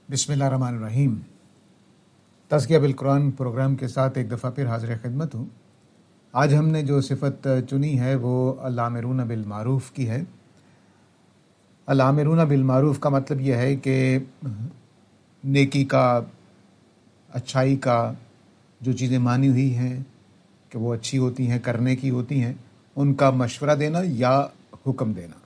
بسم اللہ الرحمن الرحیم۔ تزکیہ بالقرآن پروگرام کے ساتھ ایک دفعہ پھر حاضر خدمت ہوں۔ آج ہم نے جو صفت چنی ہے وہ الامرون بالمعروف کی ہے۔ الامرون بالمعروف کا مطلب یہ ہے کہ نیکی کا، اچھائی کا جو چیزیں مانی ہوئی ہیں کہ وہ اچھی ہوتی ہیں، کرنے کی ہوتی ہیں، ان کا مشورہ دینا یا حکم دینا،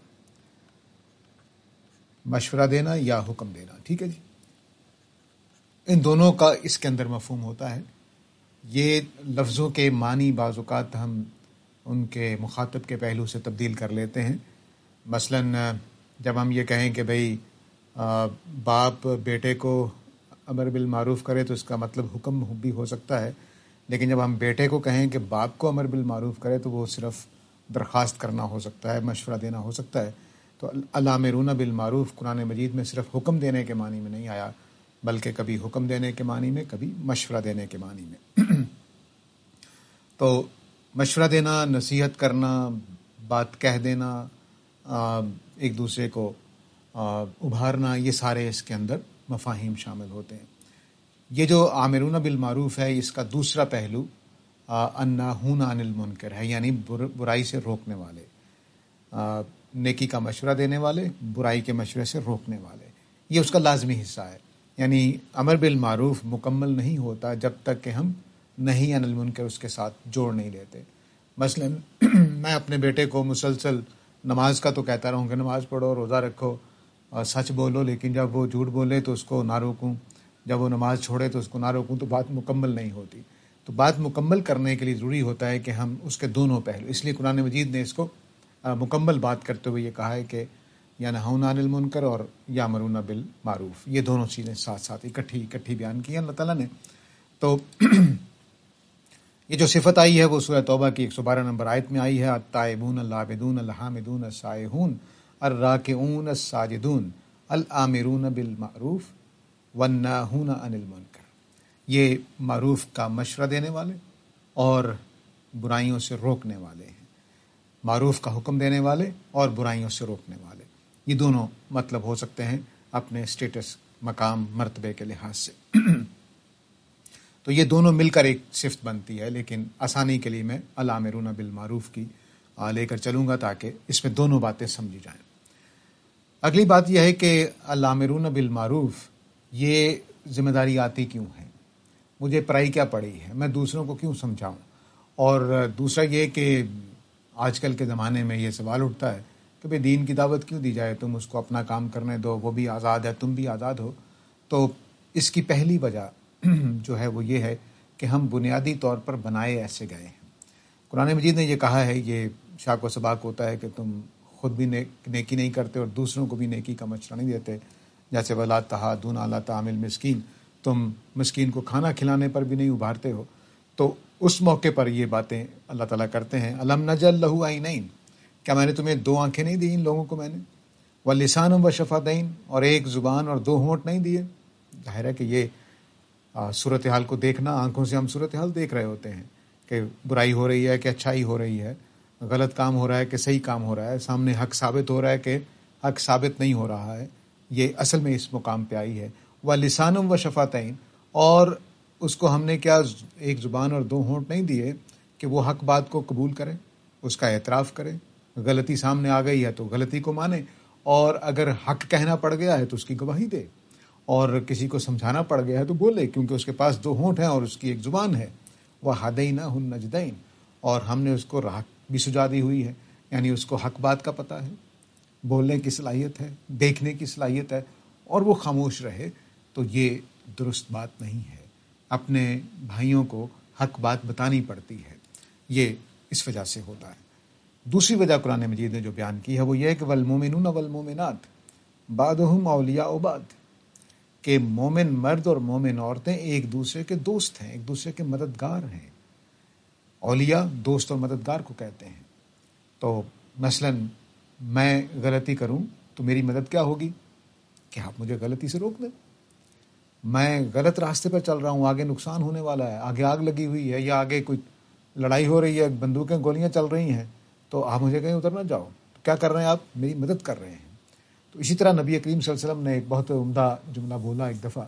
مشورہ دینا یا حکم دینا، ٹھیک ہے جی۔ ان دونوں کا اس کے اندر مفہوم ہوتا ہے۔ یہ لفظوں کے معنی بعض اوقات ہم ان کے مخاطب کے پہلو سے تبدیل کر لیتے ہیں۔ مثلاً جب ہم یہ کہیں کہ بھئی باپ بیٹے کو امر بالمعروف کرے تو اس کا مطلب حکم بھی ہو سکتا ہے، لیکن جب ہم بیٹے کو کہیں کہ باپ کو امر بالمعروف کرے تو وہ صرف درخواست کرنا ہو سکتا ہے، مشورہ دینا ہو سکتا ہے۔ تو الامرون بالمعروف قرآن مجید میں صرف حکم دینے کے معنی میں نہیں آیا، بلکہ کبھی حکم دینے کے معنی میں، کبھی مشورہ دینے کے معنی میں۔ تو مشورہ دینا، نصیحت کرنا، بات کہہ دینا، ایک دوسرے کو ابھارنا، یہ سارے اس کے اندر مفاہیم شامل ہوتے ہیں۔ یہ جو آمرون بالمعروف ہے، اس کا دوسرا پہلو الناہون عن المنکر ہے، یعنی برائی سے روکنے والے، نیکی کا مشورہ دینے والے، برائی کے مشورے سے روکنے والے، یہ اس کا لازمی حصہ ہے۔ یعنی امر بالمعروف مکمل نہیں ہوتا جب تک کہ ہم نہی عن المنکر اس کے ساتھ جوڑ نہیں لیتے۔ مثلا میں اپنے بیٹے کو مسلسل نماز کا تو کہتا رہوں کہ نماز پڑھو، روزہ رکھو، سچ بولو، لیکن جب وہ جھوٹ بولے تو اس کو نہ روکوں، جب وہ نماز چھوڑے تو اس کو نہ روکوں، تو بات مکمل نہیں ہوتی۔ تو بات مکمل کرنے کے لیے ضروری ہوتا ہے کہ ہم اس کے دونوں پہلو، اس لیے قرآن مجید نے اس کو مکمل بات کرتے ہوئے یہ کہا ہے کہ ینہون عن المنکر اور یامرون بالمعروف، یہ دونوں چیزیں ساتھ ساتھ اکٹھی بیان کی ہیں اللہ تعالیٰ نے۔ تو یہ جو صفت آئی ہے وہ سورہ توبہ کی 112 نمبر آیت میں آئی ہے، التائبون العابدون الحامدون السائحون الراکعون الساجدون الآمرون بالمعروف والناہون عن المنکر۔ یہ معروف کا مشورہ دینے والے اور برائیوں سے روکنے والے ہیں، معروف کا حکم دینے والے اور برائیوں سے روکنے والے، یہ دونوں مطلب ہو سکتے ہیں اپنے اسٹیٹس، مقام، مرتبے کے لحاظ سے۔ تو یہ دونوں مل کر ایک صفت بنتی ہے، لیکن آسانی کے لیے میں الامرون بالمعروف کی لے کر چلوں گا تاکہ اس میں دونوں باتیں سمجھی جائیں۔ اگلی بات یہ ہے کہ الامرون بالمعروف یہ ذمہ داری آتی کیوں ہے؟ مجھے پرائی کیا پڑی ہے؟ میں دوسروں کو کیوں سمجھاؤں؟ اور دوسرا یہ کہ آج کل کے زمانے میں یہ سوال اٹھتا ہے کہ بھئی دین کی دعوت کیوں دی جائے؟ تم اس کو اپنا کام کرنے دو، وہ بھی آزاد ہے، تم بھی آزاد ہو۔ تو اس کی پہلی وجہ جو ہے وہ یہ ہے کہ ہم بنیادی طور پر بنائے ایسے گئے ہیں۔ قرآن مجید نے یہ کہا ہے، یہ شاق و سباق ہوتا ہے کہ تم خود بھی نیکی نہیں کرتے اور دوسروں کو بھی نیکی کا مشورہ نہیں دیتے، جیسے ولا تحاضون علی طعام المسکین، تم مسکین کو کھانا کھلانے پر بھی نہیں ابھارتے ہو۔ تو اس موقع پر یہ باتیں اللہ تعالیٰ کرتے ہیں۔ الم نجعل لہ عینین، کیا میں نے تمہیں دو آنکھیں نہیں دی ان لوگوں کو میں نے؟ ولسانا وشفتین، اور ایک زبان اور دو ہونٹ نہیں دیے؟ ظاہر ہے کہ یہ صورتحال کو دیکھنا، آنکھوں سے ہم صورتحال دیکھ رہے ہوتے ہیں کہ برائی ہو رہی ہے کہ اچھائی ہو رہی ہے، غلط کام ہو رہا ہے کہ صحیح کام ہو رہا ہے، سامنے حق ثابت ہو رہا ہے کہ حق ثابت نہیں ہو رہا ہے۔ یہ اصل میں اس مقام پہ آئی ہے وَلِسَانٌ وَشَفَتَيْن، اور اس کو ہم نے کیا ایک زبان اور دو ہونٹ نہیں دیے کہ وہ حق بات کو قبول کرے، اس کا اعتراف کرے، غلطی سامنے آ گئی ہے تو غلطی کو مانے، اور اگر حق کہنا پڑ گیا ہے تو اس کی گواہی دے، اور کسی کو سمجھانا پڑ گیا ہے تو بولے، کیونکہ اس کے پاس دو ہونٹ ہیں اور اس کی ایک زبان ہے۔ وَهَدَيْنَاهُ النَّجْدَيْن، اور ہم نے اس کو راہ بھی سجا دی ہوئی ہے، یعنی اس کو حق بات کا پتہ ہے، بولنے کی صلاحیت ہے، دیکھنے کی صلاحیت ہے، اور وہ خاموش رہے، تو یہ درست بات نہیں ہے۔ اپنے بھائیوں کو حق بات بتانی پڑتی ہے، یہ اس وجہ سے ہوتا ہے۔ دوسری وجہ قرآن مجید نے جو بیان کی ہے وہ یہ ہے کہ والمومنون والمومنات بعضهم اولیاء بعض، کہ مومن مرد اور مومن عورتیں ایک دوسرے کے دوست ہیں، ایک دوسرے کے مددگار ہیں۔ اولیاء دوست اور مددگار کو کہتے ہیں۔ تو مثلا میں غلطی کروں تو میری مدد کیا ہوگی کہ آپ مجھے غلطی سے روک دیں۔ میں غلط راستے پر چل رہا ہوں، آگے نقصان ہونے والا ہے، آگے آگ لگی ہوئی ہے، یا آگے کوئی لڑائی ہو رہی ہے، بندوقیں گولیاں چل رہی ہیں، تو آپ مجھے کہیں ادھر نہ جاؤ، تو کیا کر رہے ہیں آپ؟ میری مدد کر رہے ہیں۔ تو اسی طرح نبی کریم صلی اللہ علیہ وسلم نے ایک بہت عمدہ جملہ بولا ایک دفعہ.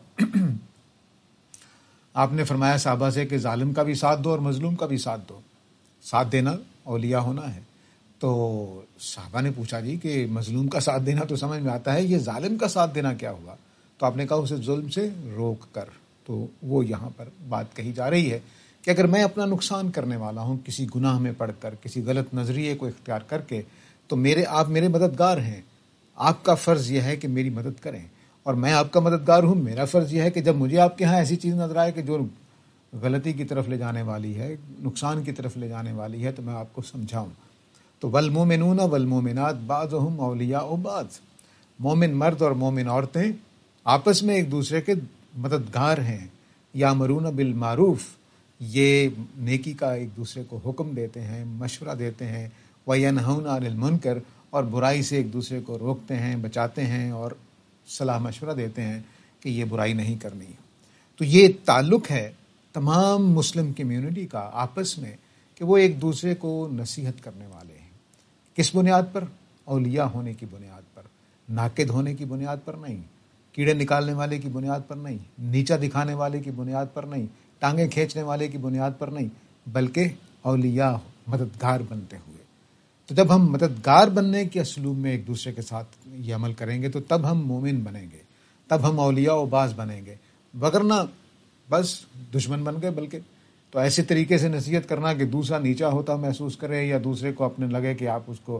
آپ نے فرمایا صحابہ سے کہ ظالم کا بھی ساتھ دو اور مظلوم کا بھی ساتھ دو. ساتھ دینا اولیاء ہونا ہے. تو صحابہ نے پوچھا جی کہ مظلوم کا ساتھ دینا تو سمجھ میں آتا ہے, یہ ظالم کا ساتھ دینا کیا ہوا؟ تو آپ نے کہا اسے ظلم سے روک کر. تو وہ یہاں پر بات کہی جا رہی ہے کہ اگر میں اپنا نقصان کرنے والا ہوں کسی گناہ میں پڑھ کر, کسی غلط نظریے کو اختیار کر کے, تو آپ میرے مددگار ہیں. آپ کا فرض یہ ہے کہ میری مدد کریں, اور میں آپ کا مددگار ہوں. میرا فرض یہ ہے کہ جب مجھے آپ کے ہاں ایسی چیز نظر آئے کہ جو غلطی کی طرف لے جانے والی ہے, نقصان کی طرف لے جانے والی ہے, تو میں آپ کو سمجھاؤں. تو والمومنون والمومنات بعضهم اولیاء بعض, مومن مرد اور مومن عورتیں آپس میں ایک دوسرے کے مددگار ہیں. یامرون بالمعروف, یہ نیکی کا ایک دوسرے کو حکم دیتے ہیں, مشورہ دیتے ہیں. وینہون عن المنکر, اور برائی سے ایک دوسرے کو روکتے ہیں, بچاتے ہیں, اور صلاح مشورہ دیتے ہیں کہ یہ برائی نہیں کرنی. تو یہ تعلق ہے تمام مسلم کمیونٹی کا آپس میں کہ وہ ایک دوسرے کو نصیحت کرنے والے ہیں. کس بنیاد پر؟ اولیاء ہونے کی بنیاد پر, ناقد ہونے کی بنیاد پر نہیں, کیڑے نکالنے والے کی بنیاد پر نہیں, نیچا دکھانے والے کی بنیاد پر نہیں, ٹانگیں کھینچنے والے کی بنیاد پر نہیں, بلکہ اولیاء, مددگار بنتے ہوئے. تو جب ہم مددگار بننے کے اسلوب میں ایک دوسرے کے ساتھ یہ عمل کریں گے تو تب ہم مومن بنیں گے, تب ہم اولیاء و باز بنیں گے. وگرنہ بس دشمن بن گئے. بلکہ تو ایسے طریقے سے نصیحت کرنا کہ دوسرا نیچا ہوتا محسوس کرے, یا دوسرے کو اپنے لگے کہ آپ اس کو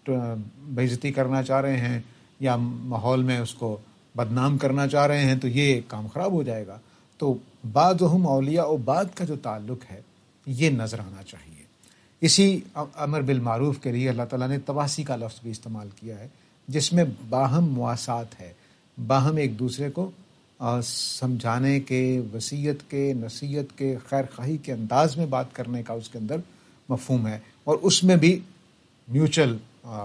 بے عزتی کرنا چاہ رہے ہیں, یا ماحول میں اس کو بدنام کرنا چاہ رہے ہیں, تو یہ کام خراب ہو جائے گا. تو بعضهم اولیاء و بعض کا جو تعلق ہے یہ نظر آنا چاہیے. اسی امر بالمعروف کے لیے اللہ تعالیٰ نے تواسی کا لفظ بھی استعمال کیا ہے, جس میں باہم مواسات ہے, باہم ایک دوسرے کو سمجھانے کے, وصیت کے, نصیحت کے, خیر خواہی کے انداز میں بات کرنے کا اس کے اندر مفہوم ہے. اور اس میں بھی میوچل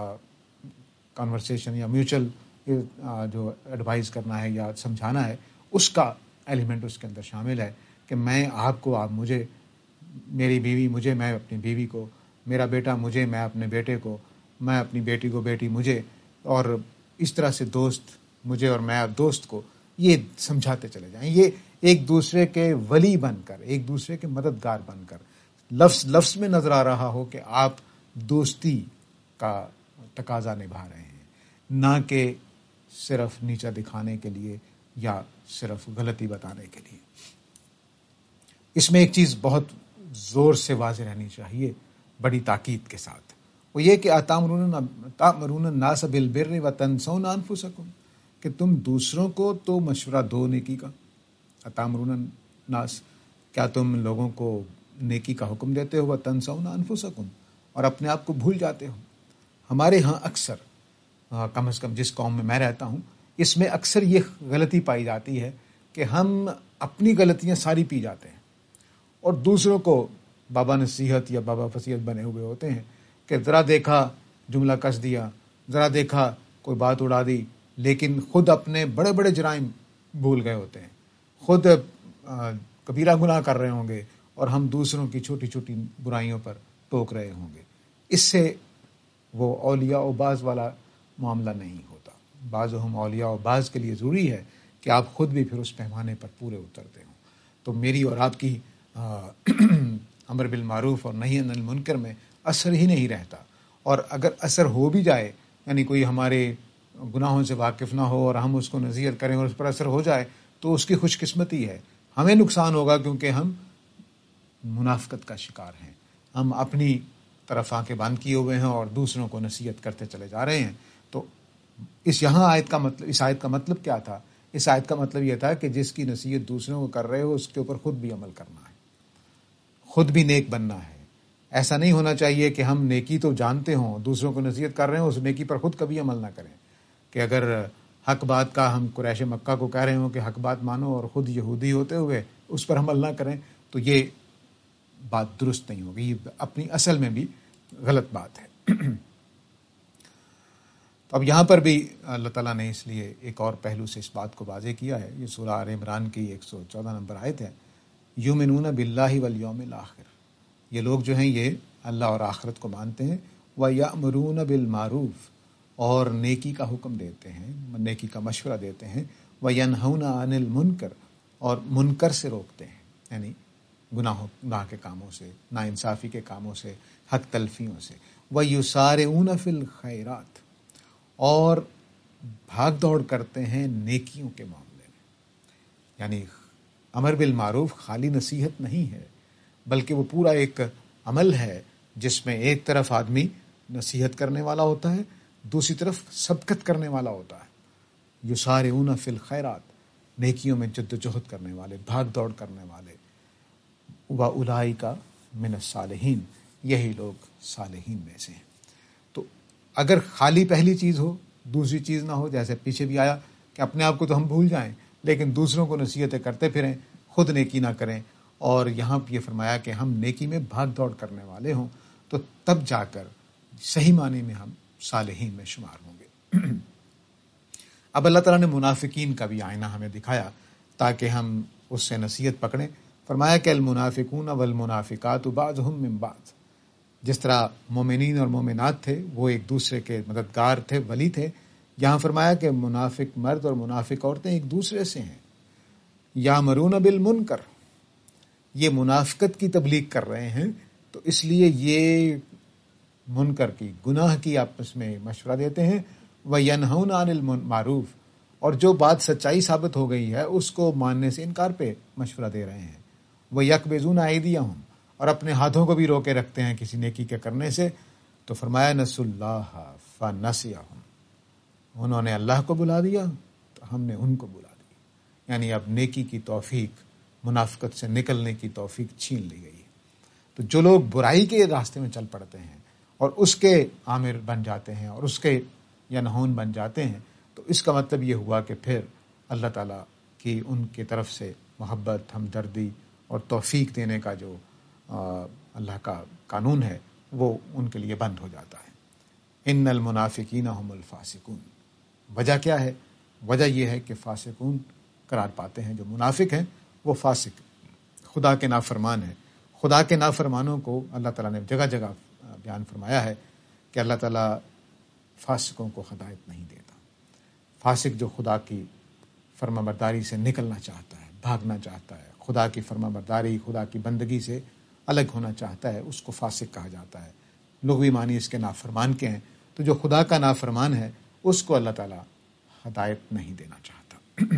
کنورسیشن یا میوچل جو ایڈوائز کرنا ہے یا سمجھانا ہے, اس کا ایلیمنٹ اس کے اندر شامل ہے کہ میں آپ کو, آپ مجھے, میری بیوی مجھے, میں اپنی بیوی کو, میرا بیٹا مجھے, میں اپنے بیٹے کو, میں اپنی بیٹی کو, بیٹی مجھے, اور اس طرح سے دوست مجھے اور میں دوست کو, یہ سمجھاتے چلے جائیں. یہ ایک دوسرے کے ولی بن کر, ایک دوسرے کے مددگار بن کر, لفظ میں نظر آ رہا ہو کہ آپ دوستی کا تقاضا نبھا رہے ہیں, نہ کہ صرف نیچا دکھانے کے لیے یا صرف غلطی بتانے کے لیے. اس میں ایک چیز بہت زور سے واضح رہنی چاہیے, بڑی تاکید کے ساتھ, وہ یہ کہ تأمرون الناس بالبر وتنسون انفسکم, کہ تم دوسروں کو تو مشورہ دو نیکی کا. تأمرون الناس, کیا تم لوگوں کو نیکی کا حکم دیتے ہو, وتنسون انفسکم, اور اپنے آپ کو بھول جاتے ہو. ہمارے ہاں اکثر, کم از کم جس قوم میں میں رہتا ہوں, اس میں اکثر یہ غلطی پائی جاتی ہے کہ ہم اپنی غلطیاں ساری پی جاتے ہیں, اور دوسروں کو بابا نصیحت یا بابا فصیحت بنے ہوئے ہوتے ہیں کہ ذرا دیکھا جملہ کس دیا, ذرا دیکھا کوئی بات اڑا دی, لیکن خود اپنے بڑے بڑے جرائم بھول گئے ہوتے ہیں, خود کبیرہ گناہ کر رہے ہوں گے, اور ہم دوسروں کی چھوٹی چھوٹی برائیوں پر ٹوک رہے ہوں گے. اس سے وہ اولیاء و بعض والا معاملہ نہیں ہوتا. بعضهم اولیاء و بعض کے لیے ضروری ہے کہ آپ خود بھی پھر اس پیمانے پر پورے اترتے ہوں. تو میری اور آپ کی امر بالمعروف اور نہی عن المنکر میں اثر ہی نہیں رہتا. اور اگر اثر ہو بھی جائے, یعنی کوئی ہمارے گناہوں سے واقف نہ ہو اور ہم اس کو نصیحت کریں اور اس پر اثر ہو جائے, تو اس کی خوش قسمتی ہے. ہمیں نقصان ہوگا کیونکہ ہم منافقت کا شکار ہیں, ہم اپنی طرف آنکھیں بند کیے ہوئے ہیں اور دوسروں کو نصیحت کرتے چلے جا رہے ہیں. تو اس آیت کا مطلب کیا تھا؟ اس آیت کا مطلب یہ تھا کہ جس کی نصیحت دوسروں کو کر رہے ہو اس کے اوپر خود بھی عمل کرنا ہے, خود بھی نیک بننا ہے. ایسا نہیں ہونا چاہیے کہ ہم نیکی تو جانتے ہوں, دوسروں کو نصیحت کر رہے ہوں, اس نیکی پر خود کبھی عمل نہ کریں. کہ اگر حق بات کا ہم قریش مکہ کو کہہ رہے ہوں کہ حق بات مانو, اور خود یہودی ہوتے ہوئے اس پر عمل نہ کریں, تو یہ بات درست نہیں ہوگی, یہ اپنی اصل میں بھی غلط بات ہے. تو اب یہاں پر بھی اللہ تعالیٰ نے اس لیے ایک اور پہلو سے اس بات کو واضح کیا ہے. یہ سورہ آل عمران کی 114 نمبر آیت ہے. یؤمنون باللہ والیوم الآخر, یہ لوگ جو ہیں یہ اللہ اور آخرت کو مانتے ہیں. وَیَأْمُرُونَ بِالْمَعْرُوفِ, اور نیکی کا حکم دیتے ہیں، نیکی کا مشورہ دیتے ہیں، وَيَنْهَوْنَ عَنِ الْمُنْكَرِ اور منکر سے روکتے ہیں، یعنی گناہ کے کاموں سے، ناانصافی کے کاموں سے، حق تلفیوں سے، وَيُسَارِعُونَ فِي الْخَيْرَاتِ اور بھاگ دوڑ کرتے ہیں نیکیوں کے معاملے میں. یعنی امر بالمعروف خالی نصیحت نہیں ہے، بلکہ وہ پورا ایک عمل ہے جس میں ایک طرف آدمی نصیحت کرنے والا ہوتا ہے، دوسری طرف سبقت کرنے والا ہوتا ہے. یسارعون فی الخیرات، نیکیوں میں جد و جہد کرنے والے، بھاگ دوڑ کرنے والے. وَأُولَٰئِکَ مِنَ الصَّالِحِینَ، یہی لوگ صالحین میں سے ہیں. تو اگر خالی پہلی چیز ہو، دوسری چیز نہ ہو، جیسے پیچھے بھی آیا کہ اپنے آپ کو تو ہم بھول جائیں لیکن دوسروں کو نصیحتیں کرتے پھریں، خود نیکی نہ کریں، اور یہاں یہ فرمایا کہ ہم نیکی میں بھاگ دوڑ کرنے والے ہوں، تو تب جا کر صحیح معنی میں ہم صالحین میں شمار ہوں گے. اب اللہ تعالیٰ نے منافقین کا بھی آئینہ ہمیں دکھایا تاکہ ہم اس سے نصیحت پکڑیں. فرمایا کہ المنافقون والمنافقات بعضهم من بعض، جس طرح مومنین اور مومنات تھے وہ ایک دوسرے کے مددگار تھے، ولی تھے، یہاں فرمایا کہ منافق مرد اور منافق عورتیں ایک دوسرے سے ہیں. یامرون بالمنکر، یہ منافقت کی تبلیغ کر رہے ہیں، تو اس لیے یہ منکر کی، گناہ کی آپس میں مشورہ دیتے ہیں. وَيَنْهَوْنَ عَنِ الْمَعْرُوفِ اور جو بات سچائی ثابت ہو گئی ہے اس کو ماننے سے انکار پہ مشورہ دے رہے ہیں. وَيَقْبِضُونَ أَيْدِيَهُمْ اور اپنے ہاتھوں کو بھی روکے رکھتے ہیں کسی نیکی کے کرنے سے. تو فرمایا نسوا اللہ فنسیہم، انہوں نے اللہ کو بلا دیا تو ہم نے ان کو بلا دیا. یعنی اب نیکی کی توفیق، منافقت سے نکلنے کی توفیق چھین لی گئی ہے. تو جو لوگ برائی کے راستے میں چل پڑتے ہیں اور اس کے عامر بن جاتے ہیں اور اس کے ینہون بن جاتے ہیں، تو اس کا مطلب یہ ہوا کہ پھر اللہ تعالیٰ کی ان کی طرف سے محبت، ہمدردی اور توفیق دینے کا جو اللہ کا قانون ہے وہ ان کے لیے بند ہو جاتا ہے. ان المنافقین هم الفاسقون، وجہ کیا ہے؟ وجہ یہ ہے کہ فاسقون قرار پاتے ہیں، جو منافق ہیں وہ فاسق، خدا کے نافرمان ہیں. خدا کے نافرمانوں کو اللہ تعالیٰ نے جگہ جگہ بیان فرمایا ہے کہ اللہ تعالیٰ فاسقوں کو ہدایت نہیں دیتا. فاسق جو خدا کی فرما برداری سے نکلنا چاہتا ہے، بھاگنا چاہتا ہے، خدا کی فرما برداری، خدا کی بندگی سے الگ ہونا چاہتا ہے، اس کو فاسق کہا جاتا ہے. لغوی معنی اس کے نافرمان کے ہیں. تو جو خدا کا نافرمان ہے اس کو اللہ تعالیٰ ہدایت نہیں دینا چاہتا.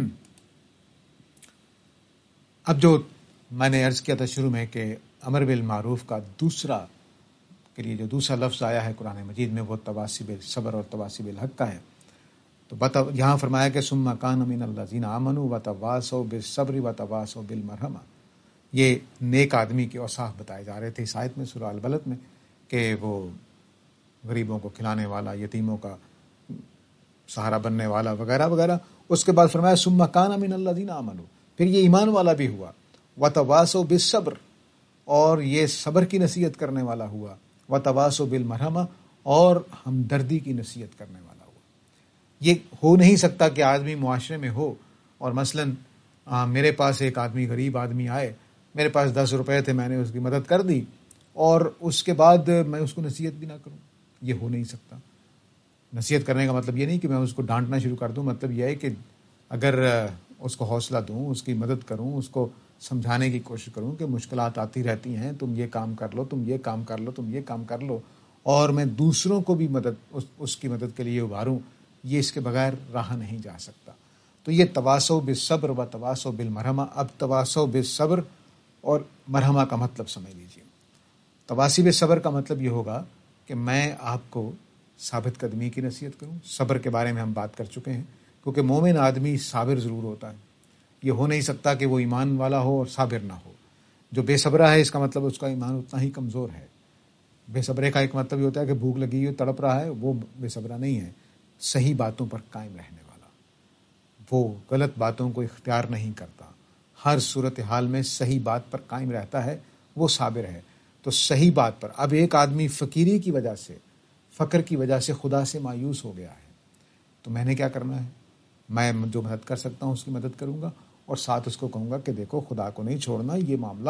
اب جو میں نے عرض کیا تھا شروع میں کہ امر بالمعروف کا دوسرا کے لیے جو دوسرا لفظ آیا ہے قرآن مجید میں وہ تواصی بالصبر اور تواصی بالحق کا ہے. تو یہاں فرمایا کہ ثم کان من الذین آمنوا وتواصوا بالصبر وتواصوا بالمرحمہ. یہ نیک آدمی کے اوصاف بتائے جا رہے تھے اس آیت میں، سورہ البلد میں، کہ وہ غریبوں کو کھلانے والا، یتیموں کا سہارا بننے والا وغیرہ وغیرہ. اس کے بعد فرمایا ثم کان من الذین آمنوا، پھر یہ ایمان والا بھی ہوا، وتواصوا بالصبر اور یہ صبر کی نصیحت کرنے والا ہوا، وتواصوا بالمرحمہ اور ہمدردی کی نصیحت کرنے والا ہوا. یہ ہو نہیں سکتا کہ آدمی معاشرے میں ہو اور مثلاً میرے پاس ایک آدمی، غریب آدمی آئے، میرے پاس 10 روپے تھے، میں نے اس کی مدد کر دی اور اس کے بعد میں اس کو نصیحت بھی نہ کروں. یہ ہو نہیں سکتا. نصیحت کرنے کا مطلب یہ نہیں کہ میں اس کو ڈانٹنا شروع کر دوں، مطلب یہ ہے کہ اگر اس کو حوصلہ دوں، اس کی مدد کروں، اس کو سمجھانے کی کوشش کروں کہ مشکلات آتی رہتی ہیں، تم یہ کام کر لو، تم یہ کام کر لو، تم یہ کام کر لو، اور میں دوسروں کو بھی اس کی مدد کے لیے ابھاروں، یہ اس کے بغیر رہا نہیں جا سکتا. تو یہ تواصوا بالصبر و تواصوا بالمرحمہ. اب تواصوا بالصبر اور مرحمہ کا مطلب سمجھ لیجیے. تواصی بالصبر کا مطلب یہ ہوگا کہ میں آپ کو ثابت قدمی کی نصیحت کروں. صبر کے بارے میں ہم بات کر چکے ہیں، کیونکہ مومن آدمی صابر ضرور ہوتا ہے. یہ ہو نہیں سکتا کہ وہ ایمان والا ہو اور صابر نہ ہو. جو بے صبرہ ہے اس کا مطلب اس کا ایمان اتنا ہی کمزور ہے. بے صبرے کا ایک مطلب یہ ہوتا ہے کہ بھوک لگی ہوئی تڑپ رہا ہے، وہ بے صبرہ نہیں ہے. صحیح باتوں پر قائم رہنے والا، وہ غلط باتوں کو اختیار نہیں کرتا، ہر صورتحال میں صحیح بات پر قائم رہتا ہے، وہ صابر ہے. تو صحیح بات پر. اب ایک آدمی فقیری کی وجہ سے، فقر کی وجہ سے خدا سے مایوس ہو گیا ہے، تو میں نے کیا کرنا ہے؟ میں جو مدد کر سکتا ہوں اس کی مدد کروں گا، اور ساتھ اس کو کہوں گا کہ دیکھو خدا کو نہیں چھوڑنا. یہ معاملہ،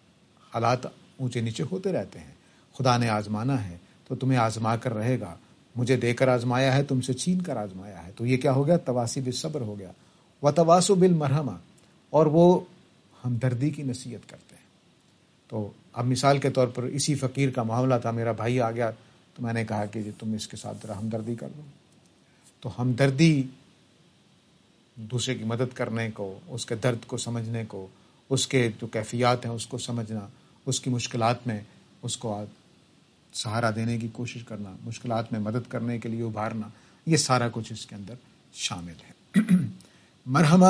حالات اونچے نیچے ہوتے رہتے ہیں، خدا نے آزمانا ہے تو تمہیں آزما کر رہے گا. مجھے دے کر آزمایا ہے، تم سے چھین کر آزمایا ہے. تو یہ کیا ہو گیا؟ تواسی بالصبر ہو گیا. وتواصوا بالمرحمہ، اور وہ ہمدردی کی نصیحت کرتے ہیں. تو اب مثال کے طور پر اسی فقیر کا معاملہ تھا، میرا بھائی آ گیا تو میں نے کہا کہ جی تم اس کے ساتھ ذرا ہمدردی کر دو. تو ہمدردی دوسرے کی مدد کرنے کو، اس کے درد کو سمجھنے کو، اس کے جو کیفیات ہیں اس کو سمجھنا، اس کی مشکلات میں اس کو سہارا دینے کی کوشش کرنا، مشکلات میں مدد کرنے کے لیے ابھارنا، یہ سارا کچھ اس کے اندر شامل ہے. مرحمہ،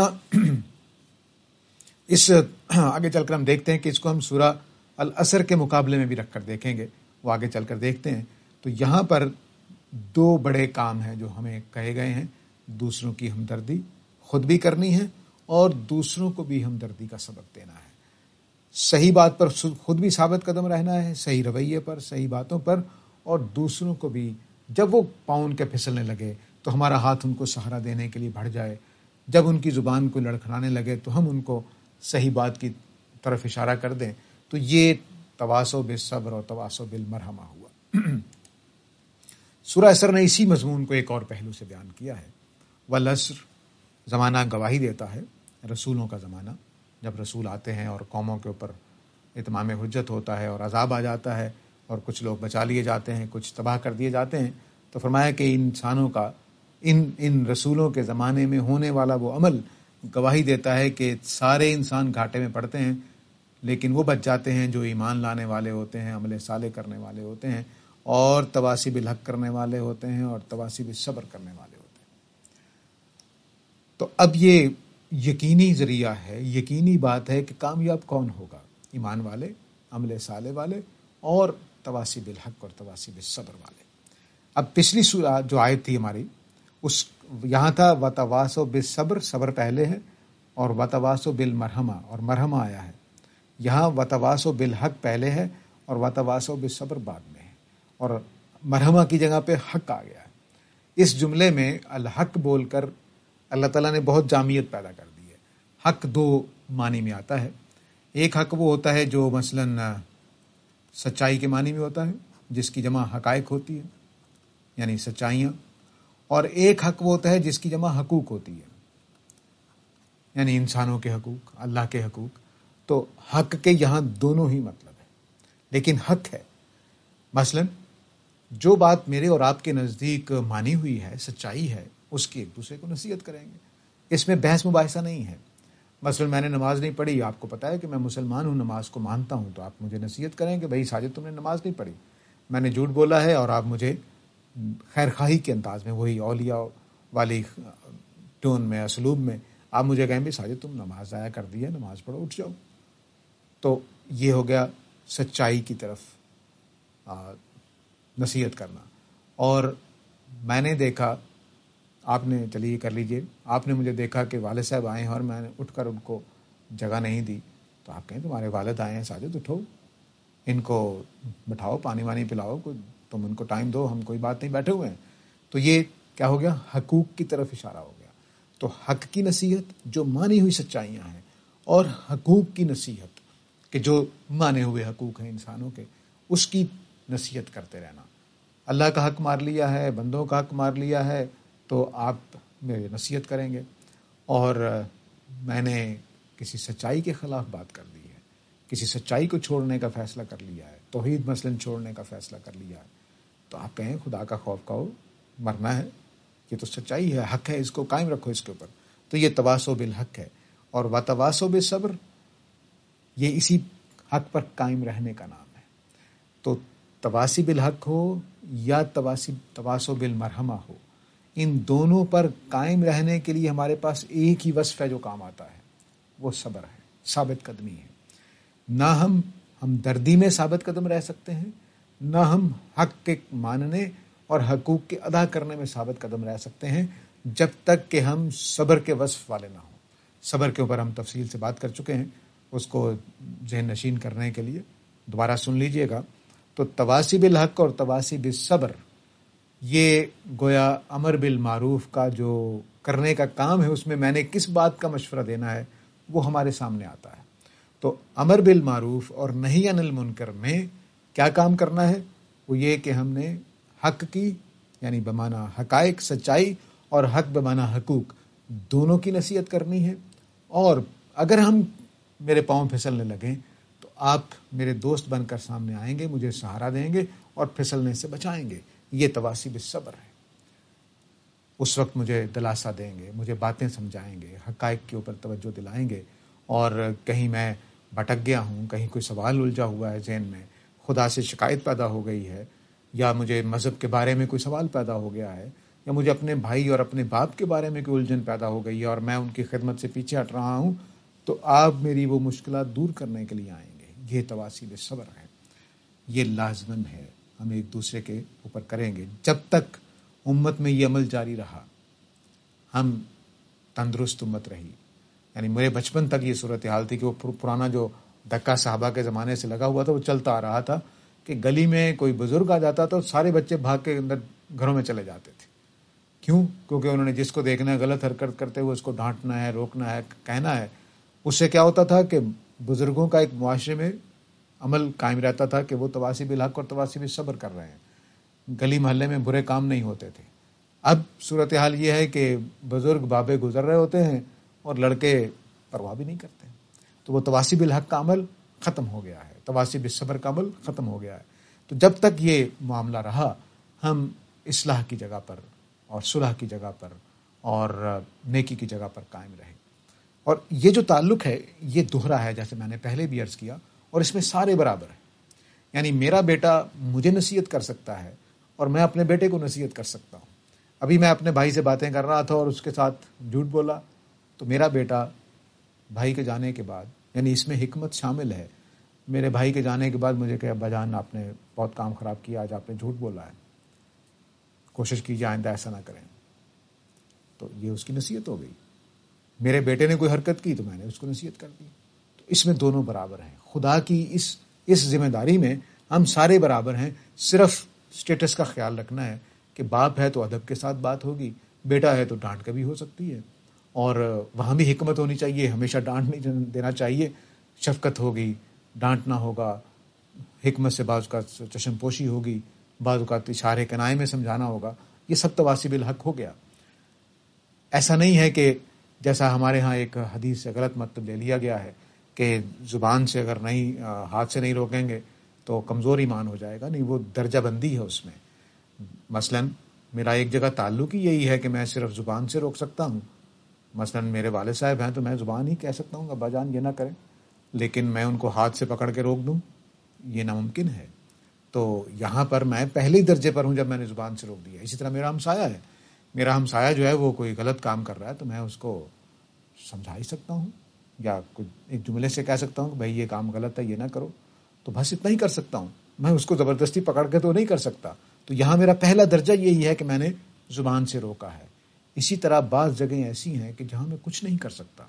اس آگے چل کر ہم دیکھتے ہیں کہ اس کو ہم سورہ العصر کے مقابلے میں بھی رکھ کر دیکھیں گے، وہ آگے چل کر دیکھتے ہیں. تو یہاں پر دو بڑے کام ہیں جو ہمیں کہے گئے ہیں: دوسروں کی ہمدردی خود بھی کرنی ہے اور دوسروں کو بھی ہمدردی کا سبق دینا ہے. صحیح بات پر خود بھی ثابت قدم رہنا ہے، صحیح رویے پر، صحیح باتوں پر، اور دوسروں کو بھی جب وہ پاؤں ان کے پھسلنے لگے تو ہمارا ہاتھ ان کو سہارا دینے کے لیے بڑھ جائے. جب ان کی زبان کو لڑکھڑانے لگے تو ہم ان کو صحیح بات کی طرف اشارہ کر دیں. تو یہ تواصوا بالصبر اور تواصوا بالمرحمہ ہوا. سورہ عصر نے اسی مضمون کو ایک اور پہلو سے بیان کیا ہے. والعصر، زمانہ گواہی دیتا ہے، رسولوں کا زمانہ، جب رسول آتے ہیں اور قوموں کے اوپر اتمام حجت ہوتا ہے اور عذاب آ جاتا ہے اور کچھ لوگ بچا لیے جاتے ہیں، کچھ تباہ کر دیے جاتے ہیں. تو فرمایا کہ انسانوں کا ان رسولوں کے زمانے میں ہونے والا وہ عمل گواہی دیتا ہے کہ سارے انسان گھاٹے میں پڑتے ہیں، لیکن وہ بچ جاتے ہیں جو ایمان لانے والے ہوتے ہیں، عمل صالح کرنے والے ہوتے ہیں، اور تواصی بالحق کرنے والے ہوتے ہیں، اور تواصی بالصبر کرنے والے ہوتے ہیں. تو اب یہ یقینی ذریعہ ہے، یقینی بات ہے کہ کامیاب کون ہوگا؟ ایمان والے، عمل صالح والے، اور تواصی بالحق اور تواصی بالصبر والے. اب پچھلی سورہ جو آیت تھی ہماری، اس یہاں تھا وتواصوا بالصبر، صبر پہلے ہے، اور وتواصوا بالمرحمہ، اور مرحمہ آیا ہے. یہاں وتواصوا بالحق پہلے ہے اور وتواصوا بالصبر بعد میں ہے، اور مرحمہ کی جگہ پہ حق آ گیا ہے. اس جملے میں الحق بول کر اللہ تعالیٰ نے بہت جامعیت پیدا کر دی ہے. حق دو معنی میں آتا ہے. ایک حق وہ ہوتا ہے جو مثلاً سچائی کے معنی میں ہوتا ہے، جس کی جمع حقائق ہوتی ہے، یعنی سچائیاں. اور ایک حق وہ ہوتا ہے جس کی جمع حقوق ہوتی ہے، یعنی انسانوں کے حقوق، اللہ کے حقوق. تو حق کے یہاں دونوں ہی مطلب ہے، لیکن حق ہے. مثلاً جو بات میرے اور آپ کے نزدیک مانی ہوئی ہے، سچائی ہے، اس کی ایک دوسرے کو نصیحت کریں گے. اس میں بحث مباحثہ نہیں ہے. مثلاً میں نے نماز نہیں پڑھی، آپ کو پتہ ہے کہ میں مسلمان ہوں، نماز کو مانتا ہوں، تو آپ مجھے نصیحت کریں کہ بھائی ساجد تم نے نماز نہیں پڑھی. میں نے جھوٹ بولا ہے اور آپ مجھے خیر خواہی کے انداز میں، وہی اولیاء والی ٹون میں، اسلوب میں آپ مجھے کہیں بھی ساجد تم نماز ضائع کر دی ہے، نماز پڑھو، اٹھ جاؤ. تو یہ ہو گیا سچائی کی طرف نصیحت کرنا. اور میں نے دیکھا، آپ نے، چلیے کر لیجئے، آپ نے مجھے دیکھا کہ والد صاحب آئے ہیں اور میں نے اٹھ کر ان کو جگہ نہیں دی، تو آپ کہیں تمہارے والد آئے ہیں ساجد، اٹھو، ان کو بٹھاؤ، پانی وانی پلاؤ، تم ان کو ٹائم دو، ہم کوئی بات نہیں، بیٹھے ہوئے ہیں. تو یہ کیا ہو گیا؟ حقوق کی طرف اشارہ ہو گیا. تو حق کی نصیحت جو مانی ہوئی سچائیاں ہیں، اور حقوق کی نصیحت کہ جو مانے ہوئے حقوق ہیں انسانوں کے، اس کی نصیحت کرتے رہنا. اللہ کا حق مار لیا ہے، بندوں کا حق مار لیا ہے، تو آپ میری نصیحت کریں گے. اور میں نے کسی سچائی کے خلاف بات کر دی ہے، کسی سچائی کو چھوڑنے کا فیصلہ کر لیا ہے، توحید مثلاً چھوڑنے کا فیصلہ کر لیا ہے، تو آپ کہیں خدا کا خوف کھاؤ، مرنا ہے، یہ تو سچائی ہے، حق ہے، اس کو قائم رکھو اس کے اوپر. تو یہ تواصوا بالحق ہے. اور وتواصوا بالصبر، یہ اسی حق پر قائم رہنے کا نام ہے. تو تواصی بالحق ہو یا تواصوا بالمرحمہ ہو، ان دونوں پر قائم رہنے کے لیے ہمارے پاس ایک ہی وصف ہے جو کام آتا ہے، وہ صبر ہے، ثابت قدمی ہے. نہ ہم ہمدردی میں ثابت قدم رہ سکتے ہیں، نہ ہم حق کے ماننے اور حقوق کے ادا کرنے میں ثابت قدم رہ سکتے ہیں، جب تک کہ ہم صبر کے وصف والے نہ ہوں. صبر کے اوپر ہم تفصیل سے بات کر چکے ہیں، اس کو ذہن نشین کرنے کے لیے دوبارہ سن لیجئے گا. تو تواصی بالحق اور تواصی بالصبر، یہ گویا امر بالمعروف کا جو کرنے کا کام ہے، اس میں نے کس بات کا مشورہ دینا ہے وہ ہمارے سامنے آتا ہے. تو امر بالمعروف اور نہی عن المنکر میں کیا کام کرنا ہے؟ وہ یہ کہ ہم نے حق کی، یعنی بمعنی حقائق سچائی اور حق بمعنی حقوق دونوں کی نصیحت کرنی ہے. اور اگر ہم میرے پاؤں پھسلنے لگیں تو آپ میرے دوست بن کر سامنے آئیں گے, مجھے سہارا دیں گے اور پھسلنے سے بچائیں گے. یہ تواصی بالصبر ہے. اس وقت مجھے دلاسا دیں گے, مجھے باتیں سمجھائیں گے, حقائق کے اوپر توجہ دلائیں گے. اور کہیں میں بھٹک گیا ہوں, کہیں کوئی سوال الجھا ہوا ہے ذہن میں, خدا سے شکایت پیدا ہو گئی ہے, یا مجھے مذہب کے بارے میں کوئی سوال پیدا ہو گیا ہے, یا مجھے اپنے بھائی اور اپنے باپ کے بارے میں کوئی الجھن پیدا ہو گئی ہے اور میں ان کی خدمت سے پیچھے ہٹ رہا ہوں, تو آپ میری وہ مشکلات دور کرنے کے لیے آئیں گے. یہ تواصی بالصبر ہے. یہ لازمن ہے, ہم ایک دوسرے کے اوپر کریں گے. جب تک امت میں یہ عمل جاری رہا, ہم تندرست امت رہی. یعنی میرے بچپن تک یہ صورتحال تھی کہ وہ پرانا جو دھکا صحابہ کے زمانے سے لگا ہوا تھا وہ چلتا آ رہا تھا کہ گلی میں کوئی بزرگ آ جاتا تو سارے بچے بھاگ کے اندر گھروں میں چلے جاتے تھے. کیوں؟ کیونکہ انہوں نے جس کو دیکھنا ہے غلط حرکت کرتے ہوئے اس کو ڈانٹنا ہے, روکنا ہے, کہنا ہے. اس سے کیا ہوتا تھا کہ بزرگوں کا ایک معاشرے میں عمل قائم رہتا تھا کہ وہ تواصی بالحق اور تواصی بالصبر کر رہے ہیں. گلی محلے میں برے کام نہیں ہوتے تھے. اب صورتحال یہ ہے کہ بزرگ بابے گزر رہے ہوتے ہیں اور لڑکے پرواہ بھی نہیں کرتے. تو وہ تواصی بالحق کا عمل ختم ہو گیا ہے, تواصی بالصبر کا عمل ختم ہو گیا ہے. تو جب تک یہ معاملہ رہا, ہم اصلاح کی جگہ پر اور صلح کی جگہ پر اور نیکی کی جگہ پر قائم رہے. اور یہ جو تعلق ہے یہ دوہرا ہے, جیسے میں نے پہلے بھی عرض کیا, اور اس میں سارے برابر ہیں. یعنی میرا بیٹا مجھے نصیحت کر سکتا ہے اور میں اپنے بیٹے کو نصیحت کر سکتا ہوں. ابھی میں اپنے بھائی سے باتیں کر رہا تھا اور اس کے ساتھ جھوٹ بولا, تو میرا بیٹا بھائی کے جانے کے بعد, یعنی اس میں حکمت شامل ہے, میرے بھائی کے جانے کے بعد مجھے کہ ابا جان آپ نے بہت کام خراب کیا, آج آپ نے جھوٹ بولا ہے, کوشش کیجیے آئندہ ایسا نہ کریں. تو یہ اس کی نصیحت ہو گئی. میرے بیٹے نے کوئی حرکت کی تو میں نے اس کو نصیحت کر دی. تو اس میں دونوں برابر ہیں. خدا کی اس ذمہ داری میں ہم سارے برابر ہیں. صرف سٹیٹس کا خیال رکھنا ہے کہ باپ ہے تو ادب کے ساتھ بات ہوگی, بیٹا ہے تو ڈانٹ کبھی ہو سکتی ہے, اور وہاں بھی حکمت ہونی چاہیے. ہمیشہ ڈانٹ نہیں دینا چاہیے, شفقت ہوگی, ڈانٹنا ہوگا, حکمت سے بعض کا چشم پوشی ہوگی, بعض اوقات اشارے کنائے میں سمجھانا ہوگا. یہ سب تواصی بالحق ہو گیا. ایسا نہیں ہے کہ جیسا ہمارے ہاں ایک حدیث سے غلط مطلب لے لیا گیا ہے کہ زبان سے اگر نہیں, ہاتھ سے نہیں روکیں گے تو کمزور ایمان ہو جائے گا. نہیں, وہ درجہ بندی ہے اس میں. مثلاً میرا ایک جگہ تعلق ہی یہی ہے کہ میں صرف زبان سے روک سکتا ہوں. مثلاً میرے والد صاحب ہیں تو میں زبان ہی کہہ سکتا ہوں ابا جان یہ نہ کریں, لیکن میں ان کو ہاتھ سے پکڑ کے روک دوں یہ ناممکن ہے. تو یہاں پر میں پہلے ہی درجے پر ہوں جب میں نے زبان سے روک دیا. اسی طرح میرا ہمسایہ ہے, میرا ہمسایہ جو ہے وہ کوئی غلط کام کر رہا ہے تو میں اس کو سمجھا ہی سکتا ہوں, یا کچھ ایک جملے سے کہہ سکتا ہوں کہ بھائی یہ کام غلط ہے, یہ نہ کرو. تو بس اتنا ہی کر سکتا ہوں, میں اس کو زبردستی پکڑ کے تو نہیں کر سکتا. تو یہاں میرا پہلا درجہ یہی ہے کہ میں نے زبان سے روکا ہے. اسی طرح بعض جگہیں ایسی ہیں کہ جہاں میں کچھ نہیں کر سکتا.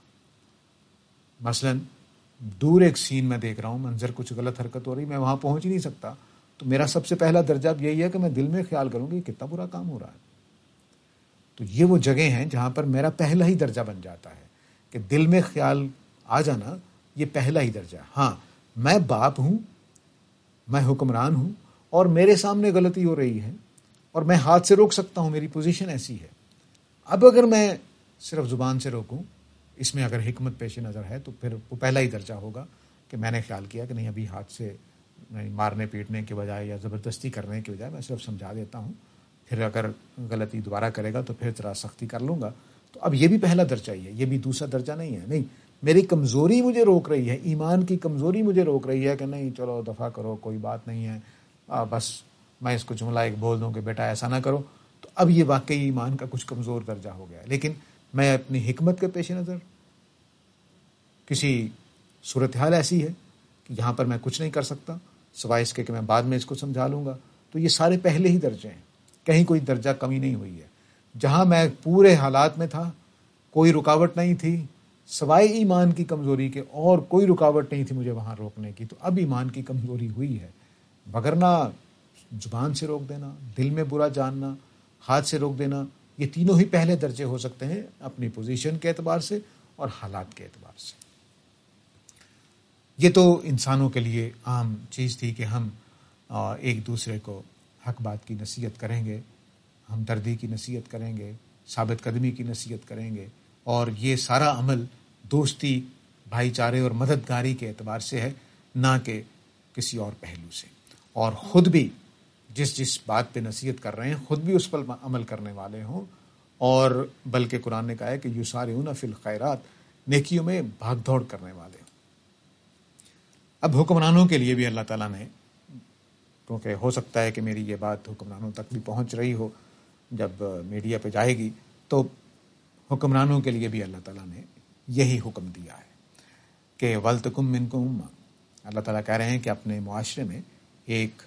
مثلاً دور ایک سین میں دیکھ رہا ہوں, منظر کچھ غلط حرکت ہو رہی, میں وہاں پہنچ ہی نہیں سکتا. تو میرا سب سے پہلا درجہ اب یہی ہے کہ میں دل میں خیال کروں کہ کتنا برا کام ہو رہا ہے. تو یہ وہ جگہیں ہیں جہاں پر میرا پہلا ہی درجہ بن جاتا ہے کہ دل میں خیال آ جانا, یہ پہلا ہی درجہ. ہاں, میں باپ ہوں, میں حکمران ہوں, اور میرے سامنے غلطی ہو رہی ہے اور میں ہاتھ سے روک سکتا ہوں, میری پوزیشن ایسی ہے. اب اگر میں صرف زبان سے روکوں, اس میں اگر حکمت پیش نظر ہے تو پھر وہ پہلا ہی درجہ ہوگا کہ میں نے خیال کیا کہ نہیں, ابھی ہاتھ سے مارنے پیٹنے کے بجائے یا زبردستی کرنے کے بجائے میں صرف سمجھا دیتا ہوں, پھر اگر غلطی دوبارہ کرے گا تو پھر ذرا سختی کر لوں گا. تو اب یہ بھی پہلا درجہ ہی ہے, یہ بھی دوسرا درجہ نہیں ہے. نہیں, میری کمزوری مجھے روک رہی ہے, ایمان کی کمزوری مجھے روک رہی ہے کہ نہیں چلو دفع کرو, کوئی بات نہیں ہے, بس میں اس کو جملہ ایک بول دوں کہ بیٹا ایسا نہ کرو. تو اب یہ واقعی ایمان کا کچھ کمزور درجہ ہو گیا ہے. لیکن میں اپنی حکمت کے پیش نظر, کسی صورتحال ایسی ہے کہ یہاں پر میں کچھ نہیں کر سکتا سوائے اس کے کہ میں بعد میں اس کو سمجھا لوں گا, تو یہ سارے پہلے ہی درجے ہیں, کہیں کوئی درجہ کمی نہیں ہوئی ہے. جہاں میں پورے حالات میں تھا, کوئی رکاوٹ نہیں تھی سوائے ایمان کی کمزوری کے, اور کوئی رکاوٹ نہیں تھی مجھے وہاں روکنے کی, تو اب ایمان کی کمزوری ہوئی ہے. وگرنہ زبان سے روک دینا, دل میں برا جاننا, ہاتھ سے روک دینا, یہ تینوں ہی پہلے درجے ہو سکتے ہیں اپنی پوزیشن کے اعتبار سے اور حالات کے اعتبار سے. یہ تو انسانوں کے لیے عام چیز تھی کہ ہم ایک دوسرے کو حق بات کی نصیحت کریں گے, ہمدردی کی نصیحت کریں گے، ثابت قدمی کی نصیحت کریں گے، اور یہ سارا عمل دوستی، بھائی چارے اور مددگاری کے اعتبار سے ہے، نہ کہ کسی اور پہلو سے. اور خود بھی جس بات پہ نصیحت کر رہے ہیں خود بھی اس پر عمل کرنے والے ہوں، اور بلکہ قرآن نے کہا ہے کہ یسارعون فی الخیرات، نیکیوں میں بھاگ دوڑ کرنے والے ہوں. اب حکمرانوں کے لیے بھی اللہ تعالیٰ نے، کیونکہ ہو سکتا ہے کہ میری یہ بات حکمرانوں تک بھی پہنچ رہی ہو جب میڈیا پہ جائے گی، تو حکمرانوں کے لیے بھی اللہ تعالیٰ نے یہی حکم دیا ہے کہ وَلْتَکُم مِّنکُم اُمَّۃٌ. اللہ تعالیٰ کہہ رہے ہیں کہ اپنے معاشرے میں ایک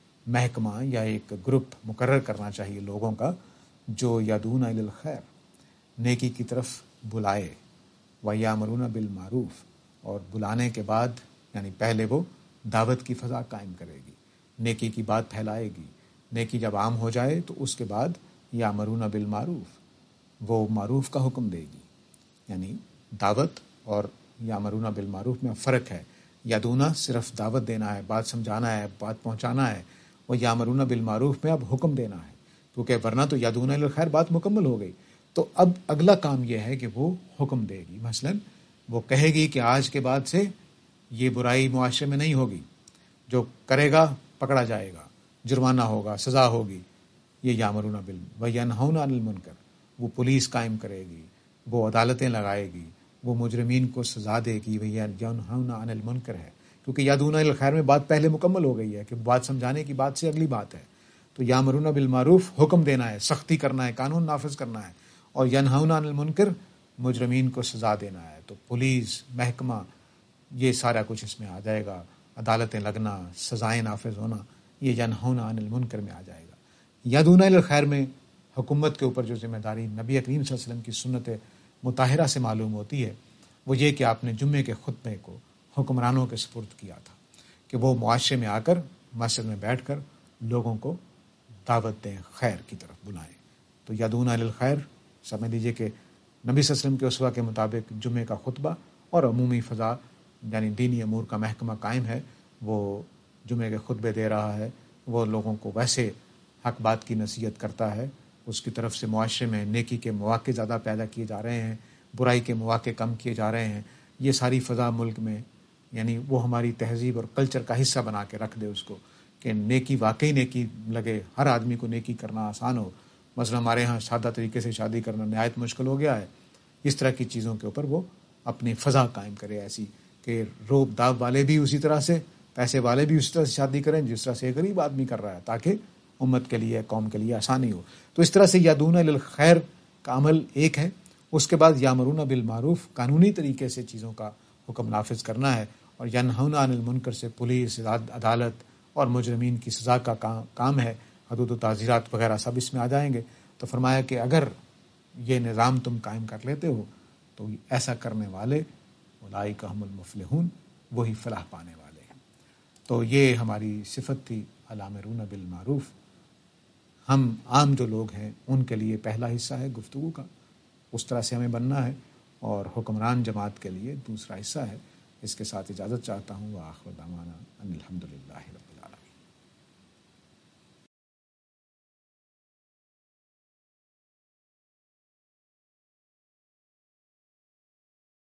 محکمہ یا ایک گروپ مقرر کرنا چاہیے لوگوں کا، جو یدعون الی الخیر، نیکی کی طرف بلائے، وَیَأْمُرُونَ بِالْمَعْرُوف، اور بلانے کے بعد یعنی پہلے وہ دعوت کی فضا قائم کرے گی، نیکی کی بات پھیلائے گی. نیکی جب عام ہو جائے تو اس کے بعد یَأْمُرُونَ بِالْمَعْرُوف، وہ معروف کا حکم دے گی. یعنی دعوت اور یَأْمُرُونَ بِالْمَعْرُوف میں فرق ہے. یدعون صرف دعوت دینا ہے، بات سمجھانا ہے، بات پہنچانا ہے، وہ یَأْمُرُونَ بِالْمَعْرُوف میں اب حکم دینا ہے، کیونکہ ورنہ تو یدعون الی الخیر بات مکمل ہو گئی. تو اب اگلا کام یہ ہے کہ وہ حکم دے گی. مثلا وہ کہے گی کہ آج کے بعد سے یہ برائی معاشرے میں نہیں ہوگی، جو کرے گا پکڑا جائے گا، جرمانہ ہوگا، سزا ہوگی. یہ یامرون وینہون عن المنکر، وہ پولیس قائم کرے گی، وہ عدالتیں لگائے گی، وہ مجرمین کو سزا دے گی. ینہون عن المنکر ہے، کیونکہ یدعون الی الخیر میں بات پہلے مکمل ہو گئی ہے کہ بات سمجھانے کی بات سے اگلی بات ہے. تو یامرون بالمعروف حکم دینا ہے، سختی کرنا ہے، قانون نافذ کرنا ہے، اور ینہون عن المنکر مجرمین کو سزا دینا ہے. تو پولیس، محکمہ، یہ سارا کچھ اس میں آ جائے گا. عدالتیں لگنا، سزائیں نافذ ہونا، یہ ینہون عن المنکر میں آ جائے گا. یدعون الی الخیر میں حکومت کے اوپر جو ذمہ داری نبی کریم صلی اللہ علیہ وسلم کی سنت مطہرہ سے معلوم ہوتی ہے، وہ یہ کہ آپ نے جمعے کے خطبے کو حکمرانوں کے سپرد کیا تھا کہ وہ معاشرے میں آ کر مسجد میں بیٹھ کر لوگوں کو دعوت دیں، خیر کی طرف بلائیں. تو یدعون الی الخیر سمجھ لیجیے کہ نبی صلی اللہ علیہ وسلم کے اسوہ کے مطابق جمعے کا خطبہ اور عمومی فضا یعنی دینی امور کا محکمہ قائم ہے. وہ جمعے کے خطبے دے رہا ہے، وہ لوگوں کو ویسے حق بات کی نصیحت کرتا ہے، اس کی طرف سے معاشرے میں نیکی کے مواقع زیادہ پیدا کیے جا رہے ہیں، برائی کے مواقع کم کیے جا رہے ہیں. یہ ساری فضا ملک میں یعنی وہ ہماری تہذیب اور کلچر کا حصہ بنا کے رکھ دے اس کو، کہ نیکی واقعی نیکی لگے، ہر آدمی کو نیکی کرنا آسان ہو. مثلا ہمارے ہاں سادہ طریقے سے شادی کرنا نہایت مشکل ہو گیا ہے. اس طرح کی چیزوں کے اوپر وہ اپنی فضا قائم کرے، ایسی کہ روب داب والے بھی اسی طرح سے، پیسے والے بھی اسی طرح سے شادی کریں جس طرح سے غریب آدمی کر رہا ہے، تاکہ امت کے لیے، قوم کے لیے آسانی ہو. تو اس طرح سے یدعون الی الخیر کا عمل ایک ہے. اس کے بعد یامرون بالمعروف قانونی طریقے سے چیزوں کا حکم نافذ کرنا ہے، اور ینہون عن المنکر سے پولیس، عدالت اور مجرمین کی سزا کا کام ہے. حدود و تعزیرات وغیرہ سب اس میں آ جائیں گے. تو فرمایا کہ اگر یہ نظام تم قائم کر لیتے ہو تو ایسا کرنے والے اولئک هم المفلحون، وہی فلاح پانے والے ہیں. تو یہ ہماری صفت تھی الامرون بالمعروف. ہم عام جو لوگ ہیں ان کے لیے پہلا حصہ ہے گفتگو کا، اس طرح سے ہمیں بننا ہے، اور حکمران جماعت کے لیے دوسرا حصہ ہے. اس کے ساتھ اجازت چاہتا ہوں. وآخر دعوانا ان الحمدللہ رب